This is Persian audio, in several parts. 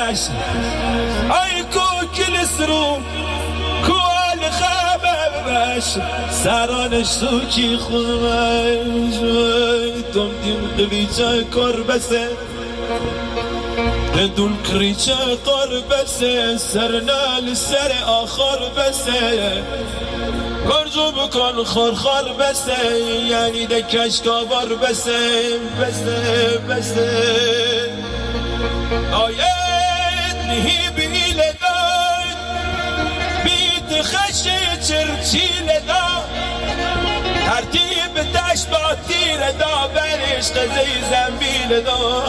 بش ای کوکل سرو کوال خبر بش سرانش سوکی خونمش دم دیم قلیچه کار بسه دون کریچه قار بسه سرنال سر آخر بسه گرجو بکن خور بسه یعنی ده کشکاور بسه آیت نهی بیله دای بیت خشی چرچیل دا ترتیب دشت با تیر دا برش قضی زنبیل دا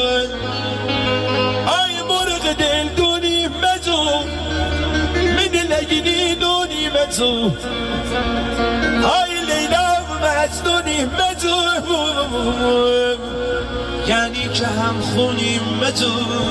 آی مرغ دل دونی مزو من لگنی دونی مزو آی لیلا مزدونی مزو یعنی که هم خونی مزو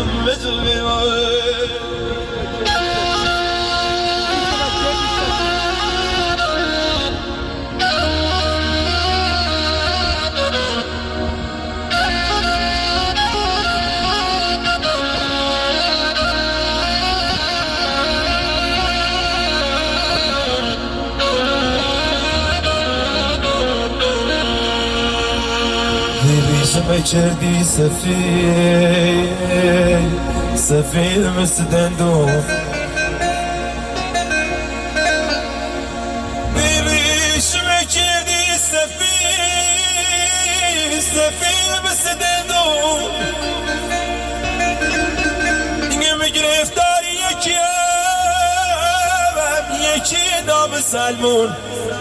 ما کردی سفیر مثل دندون بیریش ما کردی سفیر مثل دندون دیگه میگرفتاری یکی نام سلمون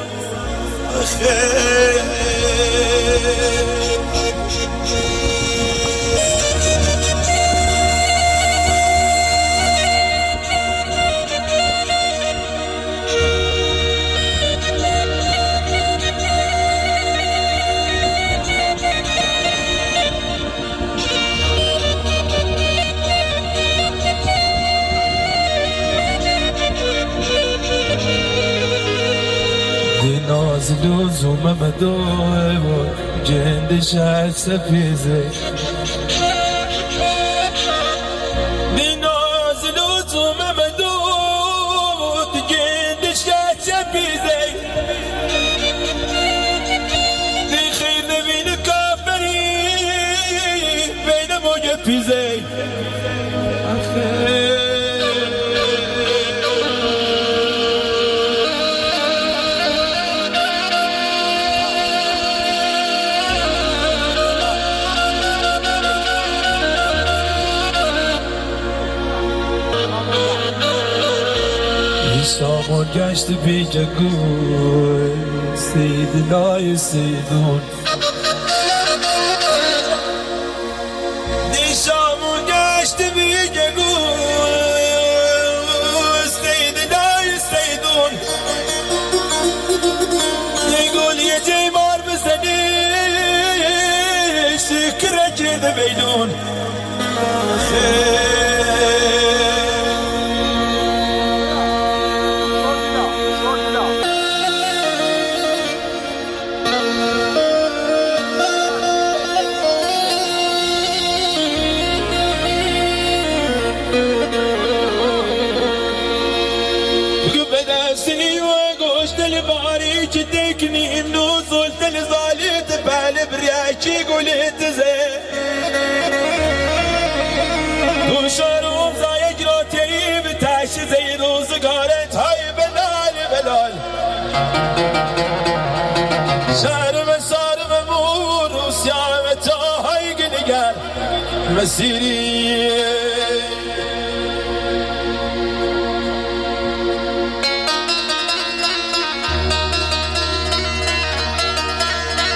ناز لزوم مدوه و جندش از سفیزه دی ناز لزوم مدوه جندش از سفیزه دی خیر نبین کافری بین موج پیزه شامون گشت بیگه گوی سیدنای سیدون دی شامون گشت بیگه گوی سیدنای سیدون دی گل یه جیمار بزنی شکره کرده بیدون تكني منو زلت الزاليت بالي برياكي قولت زي وشاروم زايق روتي بتاش زي روز قالت هاي بلال شارم مور وسيامتها هاي قلقال مسيري